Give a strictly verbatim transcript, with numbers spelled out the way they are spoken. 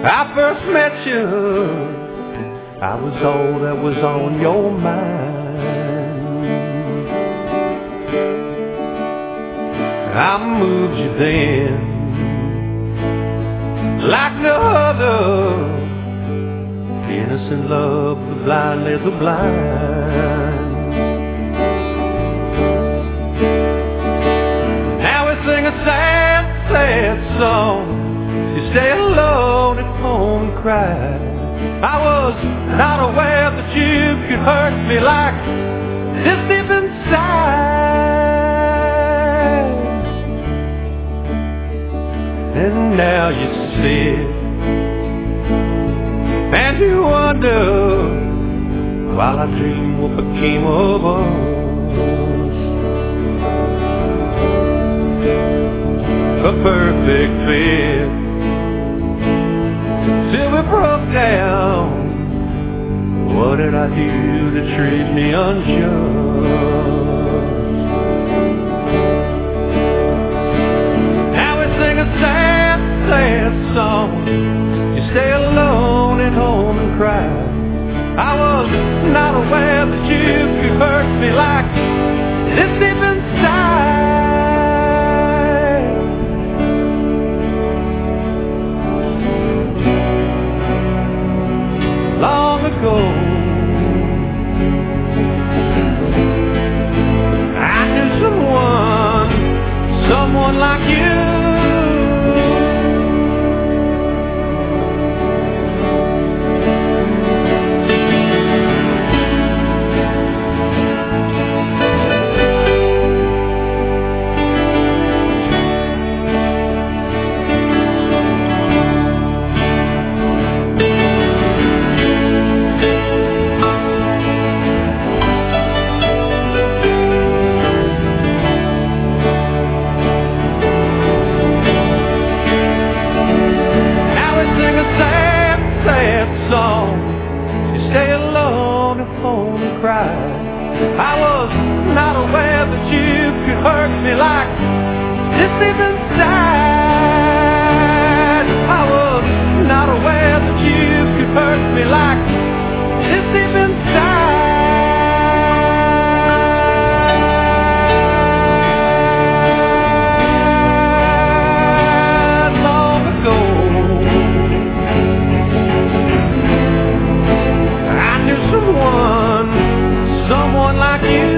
I first met you, I was all that was on your mind. I moved you then like no other, innocent love, the blind led the blind. Now we sing a sad, sad song. You stay alone at home and cry. I was not aware that you could hurt me like this deep inside. And now you sit and you wonder, while I dream what became of us. A perfect fit till we broke down. What did I do to treat me unjust? Now we sing a sad, sad song. You stay alone at home and cry. I was not aware that you could hurt me like this deep inside. Long ago, I knew someone, someone like you. I was not aware that you could hurt me like this deep inside. I was not aware that you could hurt me like this deep inside. Long ago, I knew someone, someone like you.